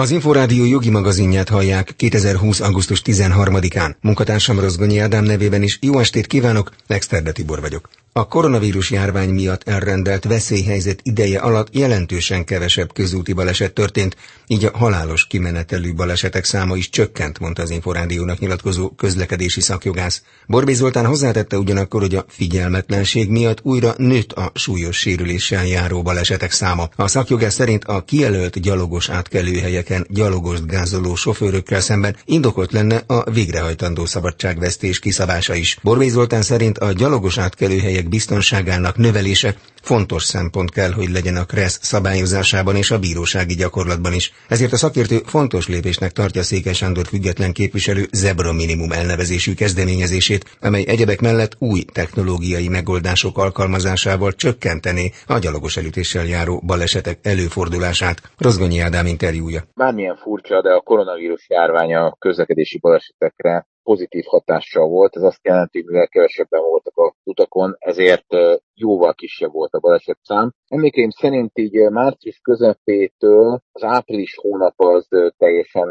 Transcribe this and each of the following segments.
Az Inforádió jogi magazinját hallják 2020. augusztus 13-án. Munkatársam Rozgonyi Ádám nevében is jó estét kívánok, Exterde Tibor vagyok. A koronavírus járvány miatt elrendelt veszélyhelyzet ideje alatt jelentősen kevesebb közúti baleset történt, így a halálos kimenetelű balesetek száma is csökkent, mondta az Inforádiónak nyilatkozó közlekedési szakjogász. Borbély Zoltán hozzátette ugyanakkor, hogy a figyelmetlenség miatt újra nőtt a súlyos sérüléssel járó balesetek száma. A szakjogász szerint a kijelölt gyalogos átkelőhelyeken gyalogost gázoló sofőrökkel szemben indokolt lenne a végrehajtandó szabadságvesztés kiszabása is. Borbély Zoltán szerint a gyalogos átkelőhelyek biztonságának növelése fontos szempont kell, hogy legyen a KRESZ szabályozásában és a bírósági gyakorlatban is. Ezért a szakértő fontos lépésnek tartja Székely Sándor független képviselő zebra minimum elnevezésű kezdeményezését, amely egyebek mellett új technológiai megoldások alkalmazásával csökkentené a gyalogos elütéssel járó balesetek előfordulását. Rozgonyi Ádám interjúja. Bármilyen furcsa, de a koronavírus járvány a közlekedési balesetekre pozitív hatással volt. Ez azt jelenti, hogy mivel kevesebben voltak az utakon, ezért jóval kisebb volt a balesetszám. Emlékeim szerint így március közepétől az április hónap az teljesen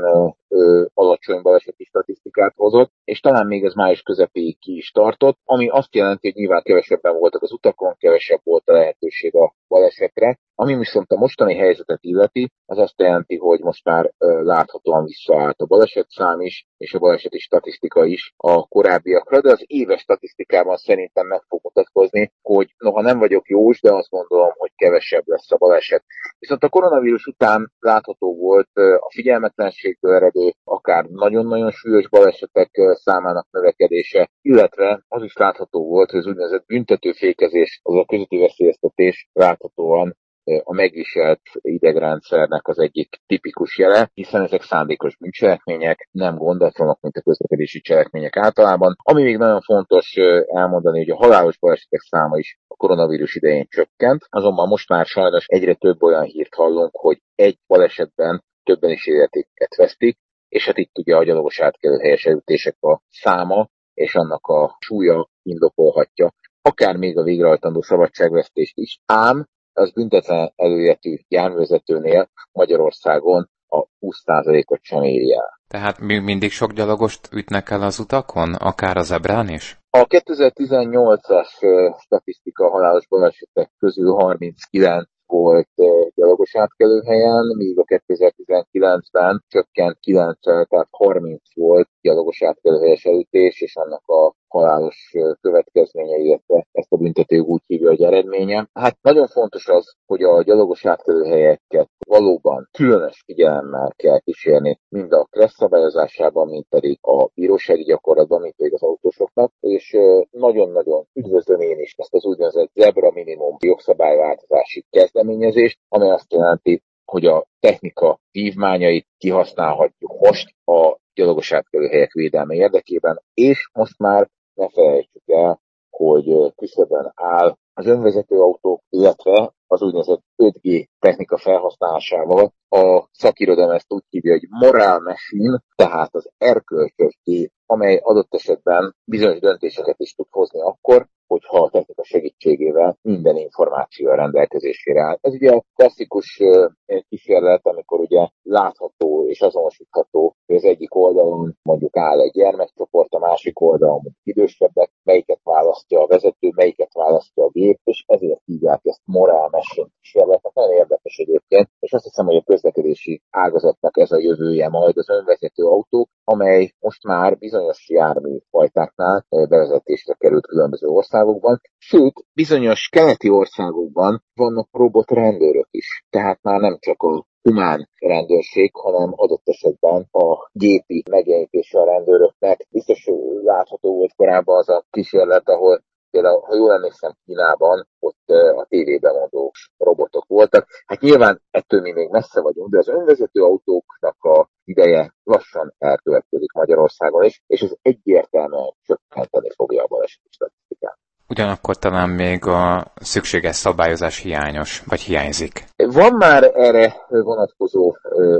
alacsony baleseti statisztikát hozott, és talán még ez május közepéig ki is tartott, ami azt jelenti, hogy nyilván kevesebben voltak az utakon, kevesebb volt a lehetőség a balesetre. Ami viszont a mostani helyzetet illeti, az azt jelenti, hogy most már láthatóan visszaállt a balesetszám is, és a baleseti statisztika is a korábbiakra, de az éves statisztikában szerintem meg fog mutatkozni, hogy noha nem vagyok jós, de azt gondolom, hogy kevesebb lesz a baleset. Viszont a koronavírus után látható volt a figyelmetlenségből eredő, akár nagyon-nagyon súlyos balesetek számának növekedése, illetve az is látható volt, hogy az úgynevezett büntetőfékezés, az a közúti veszélyeztetés láthatóan a megviselt idegrendszernek az egyik tipikus jele, hiszen ezek szándékos bűncselekmények, nem gondatlanok, mint a közlekedési cselekmények általában. Ami még nagyon fontos elmondani, hogy a halálos balesetek száma is a koronavírus idején csökkent, azonban most már sajnos egyre több olyan hírt hallunk, hogy egy balesetben többen is életüket vesztik, és hát itt ugye a gyalogos átkelőhelyes elütések a száma és annak a súlya indokolhatja, akár még a végrehajtandó szabadságvesztést is, ám az büntetlen előjetű járművezetőnél Magyarországon a 20%-ot sem éri el. Tehát mindig sok gyalogost ütnek el az utakon, akár a zebrán is? A 2018-as statisztika halálos balesetek közül 39 volt gyalogos átkelőhelyen, míg a 2019-ben csökkent 9-re, tehát 30 volt gyalogos átkelőhelyes elütés, és annak a halálos következménye, illetve ezt a büntető úgy hívja, hogy eredménye. Hát nagyon fontos az, hogy a gyalogos átkelőhelyeket valóban különös figyelemmel kell kísérni, mind a KRESZ szabályozásában, mind pedig a bírósági gyakorlatban, mind pedig az autósoknak, és nagyon-nagyon üdvözlöm én is ezt az úgynevezett zebra minimum jogszabályváltozási kezdeményezést, amely azt jelenti, hogy a technika vívmányait kihasználhatjuk most a gyalogos átkelőhelyek védelme érdekében, és most már ne felejtsük el, hogy küszöbön áll az önvezető autók, illetve az úgynevezett 5G technika felhasználásával. A szakirodalom ezt úgy hívja, hogy morale machine, tehát az erkölcsös gép, amely adott esetben bizonyos döntéseket is tud hozni akkor, hogyha a technika segítségével minden információ a rendelkezésére áll. Ez ugye a klasszikus kísérlet, amikor ugye látható és azonosítható, hogy az egyik oldalon mondjuk áll egy gyermekcsoport, a másik oldalon idősebbek, melyiket választja a vezető, melyiket választja a gép, és ezért hívják ezt morale machine kísérletnek. Nagyon érdekes egyébként, és azt hiszem, hogy a közlekedési ágazatnak ez a jövője majd az önvezető autók, amely most már bizonyos járműfajtáknál bevezetésre került különböző országokban, sőt, bizonyos keleti országokban vannak robotrendőrök is, tehát már nem csak a humán rendőrség, hanem adott esetben a gépi megjelenítése a rendőröknek. Biztos látható volt korábban az a kísérlet, ahol például, ha jól emlékszem, Kínában ott a tévében mondó robotok voltak. Hát nyilván ettől mi még messze vagyunk, de az önvezető autóknak a ideje lassan elkövetkezik Magyarországon is, és ez egyértelműen csökkenteni fogja a baleseti statisztikát. Ugyanakkor talán még a szükséges szabályozás hiányos, vagy hiányzik. Van már erre vonatkozó,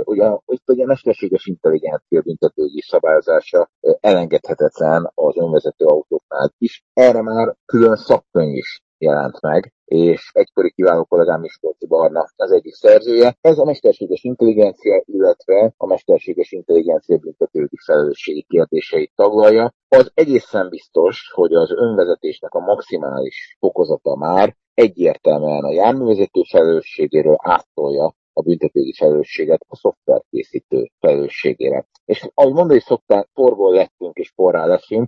ugye mesterséges intelligencia büntetőjogi szabályozása elengedhetetlen az önvezető autóknál is. Erre már külön szakkönyv is jelent meg, és egykori kiváló kollégám Miskolci Barna az egyik szerzője. Ez a mesterséges intelligencia, illetve a mesterséges intelligencia büntetőjogi felelősségi kérdéseit taglalja. Az egészen biztos, hogy az önvezetésnek a maximális fokozata már egyértelműen a járművezető felelősségéről áttolja a büntetőjogi felelősséget a szoftverkészítő felelősségére. És ahogy mondani szokták, porból lettünk és porrá leszünk,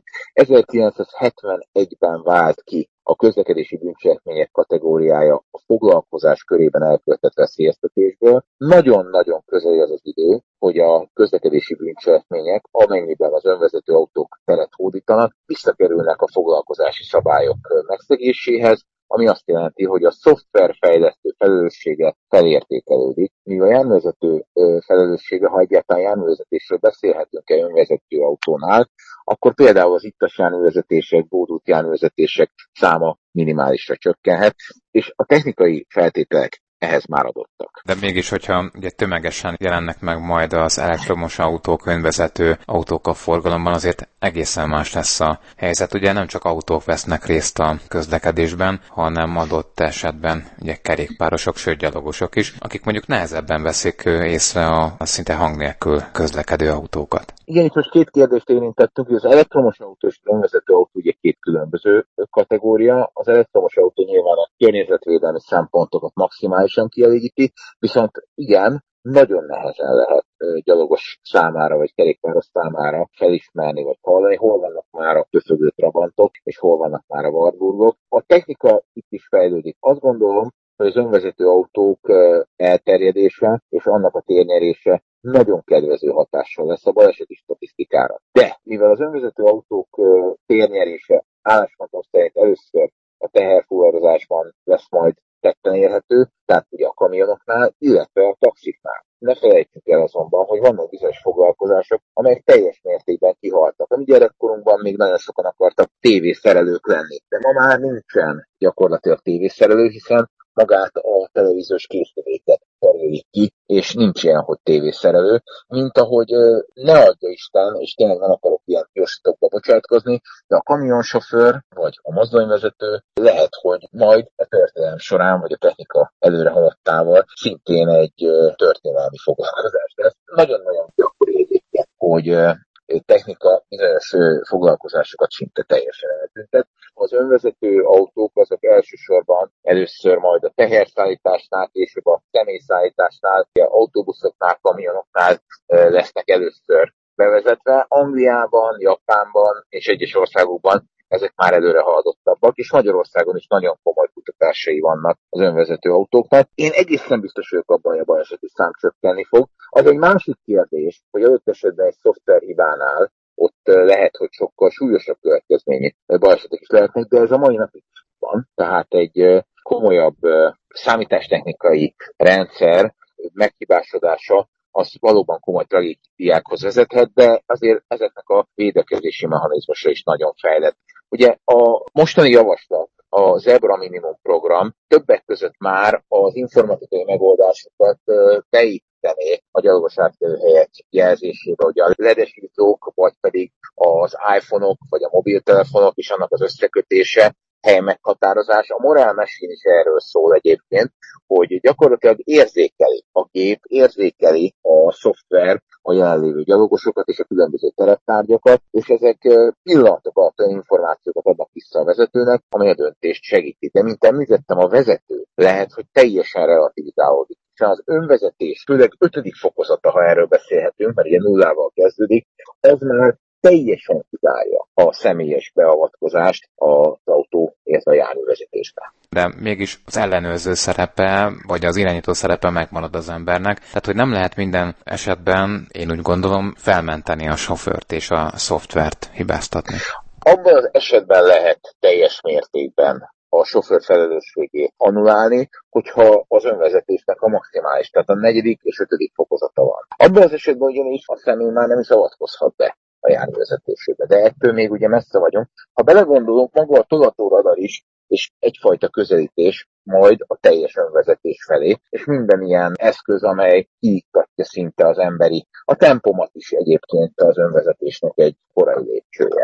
1971-ben vált ki a közlekedési bűncselekmények kategóriája a foglalkozás körében elkövetett veszélyeztetésből. Nagyon-nagyon közeli az az idő, hogy a közlekedési bűncselekmények, amennyiben az önvezető autók teret hódítanak, visszakerülnek a foglalkozási szabályok megszegéséhez, ami azt jelenti, hogy a szoftverfejlesztő felelőssége felértékelődik, míg a járművezető felelőssége, ha egyáltalán járművezetésről beszélhetünk-e önvezető autónál, akkor például az ittas járművezetések, bódult járművezetések száma minimálisra csökkenhet, és a technikai feltételek ehhez már adottak. De mégis, hogyha ugye tömegesen jelennek meg majd az elektromos autók, önvezető autók a forgalomban, azért egészen más lesz a helyzet. Ugye nem csak autók vesznek részt a közlekedésben, hanem adott esetben ugye kerékpárosok, sőt gyalogosok is, akik mondjuk nehezebben veszik észre a szinte hang nélkül közlekedő autókat. Igen, itt most két kérdést érintettünk, hogy az elektromos autó és az önvezető autó ugye két különböző kategória. Az elektromos autó nyilván a környezetvédelmi szempontokat maximálisan kielégíti, viszont igen, nagyon nehezen lehet gyalogos számára, vagy kerékpáros számára felismerni, vagy hallani, hol vannak már a köszögő trabantok, és hol vannak már a Wartburgok. A technika itt is fejlődik. Azt gondolom, hogy az önvezető autók elterjedése és annak a térnyerése nagyon kedvező hatással lesz a baleseti statisztikára. De mivel az önvezető autók térnyerése álláspontom szerint először a teherfuvarozásban lesz majd tetten érhető, tehát ugye a kamionoknál, illetve a taxiknál. Ne felejtsük el azonban, hogy vannak bizonyos foglalkozások, amelyek teljes mértékben kihaltak. A mi gyerekkorunkban még nagyon sokan akartak tévészerelők lenni, de ma már nincsen gyakorlatilag tévészerelő, hiszen magát a televíziós készüléket terülik ki, és nincs ilyen, hogy tévészerelő, mint ahogy ne adja Isten, és tényleg nem akarok ilyen gyorsítókba bocsátkozni, de a kamionsofőr, vagy a mozdonyvezető lehet, hogy majd a történelem során, vagy a technika előre haladtával szintén egy történelmi foglalkozás lesz. Nagyon-nagyon gyakori egyébként, hogy technika bizonyos foglalkozásokat szinte teljesen eltüntet. Az önvezető autók azok elsősorban először majd a teherszállításnál, később a személyszállításnál, autóbuszoknál, kamionoknál lesznek először bevezetve. Angliában, Japánban és egyes országokban ezek már előre haladottabbak, és Magyarországon is nagyon komoly kutatásai vannak az önvezető autóknak. Én egészen biztos vagyok abban, hogy a baleseti szám csökkenni fog. Az egy másik kérdés, hogy adott esetben egy szoftverhibánál ott lehet, hogy sokkal súlyosabb következményű balesetek is lehetnek, de ez a mai napig van. Tehát egy komolyabb számítástechnikai rendszer meghibásodása az valóban komoly tragédiákhoz vezethet, de azért ezeknek a védekezési mechanizmusa is nagyon fejlett. Ugye a mostani javaslat, a Zebra Minimum program többek között már az informatikai megoldásokat beépítené a gyalogos átkelőhelyek jelzésébe, hogy a ledesítók, vagy pedig az iPhone-ok, vagy a mobiltelefonok és annak az összekötése, hely meghatározás. A Morale Machine is erről szól egyébként, hogy gyakorlatilag érzékeli a gép, érzékeli a szoftver a jelenlévő gyalogosokat és a különböző tereptárgyakat, és ezek pillanatok alatt információkat adnak vissza a vezetőnek, amely a döntést segíti. De mint említettem, a vezető lehet, hogy teljesen relativizálódik. És az önvezetés, főleg 5. fokozata, ha erről beszélhetünk, mert ugye nullával kezdődik, az már teljesen kizárja a személyes beavatkozást az autó, illetve a járművezetésben. De mégis az ellenőrző szerepe, vagy az irányító szerepe megmarad az embernek. Tehát, hogy nem lehet minden esetben, én úgy gondolom, felmenteni a sofőrt és a szoftvert hibáztatni. Abban az esetben lehet teljes mértékben a sofőr felelősségét annulálni, hogyha az önvezetésnek a maximális, tehát a 4. és 5. fokozata van. Abban az esetben ugyanis a személy már nem is avatkozhat be a járművezetésébe, de ettől még ugye messze vagyunk. Ha belegondolunk, maga a tolatóradar is, és egyfajta közelítés majd a teljes önvezetés felé, és minden ilyen eszköz, amely kiiktatja szinte az emberi, a tempomat is egyébként az önvezetésnek egy korai lépcsője.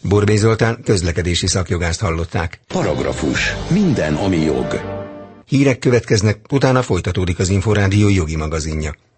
Borbély Zoltán közlekedési szakjogászt hallották. Paragrafus. Minden, ami jog. Hírek következnek, utána folytatódik az Inforádió jogi magazinja.